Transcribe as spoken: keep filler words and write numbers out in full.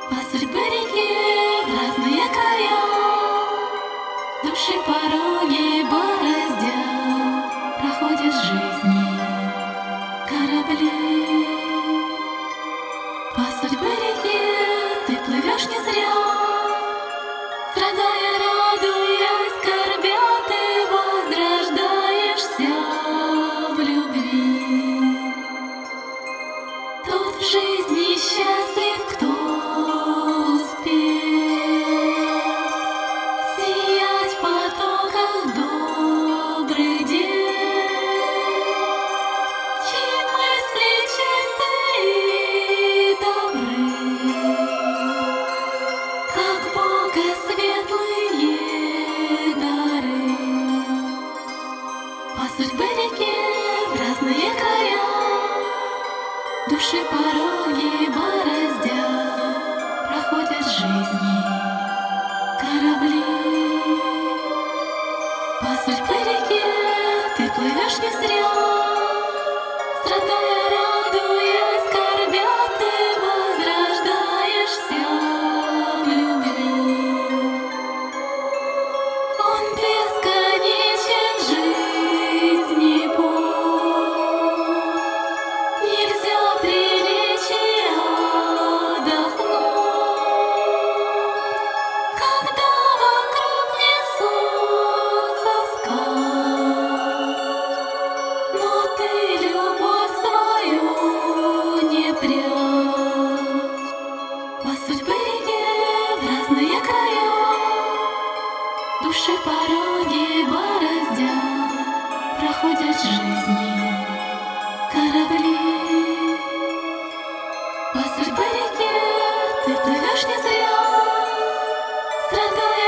По судьбе реки в разные края, души пороги бороздя, проходят жизни корабли. По судьбе реки ты плывешь не зря, страдая, радуясь, скорбя, ты возрождаешься в любви. Тут в жизни счастлив, кто успел сиять в потоках добрых дел, чьи мысли чисты и добры, как Бога светлые дары. По судьбе реки в разные края, души пороги бороздя, проходят жизни корабли. По судьбе реки ты плывешь не зря, страдая, радуясь, скорбя, ты возрождаешься в любви. Он бесконечен, жизни путь, нельзя прилечь и отдохнуть, когда вокруг несутся вскачь, но ты любовь свою не прячь. По судьбе реки в разные края, души пороги бороздя, проходят жизни корабли. По судьбе реки ты плывешь не зря, страдая,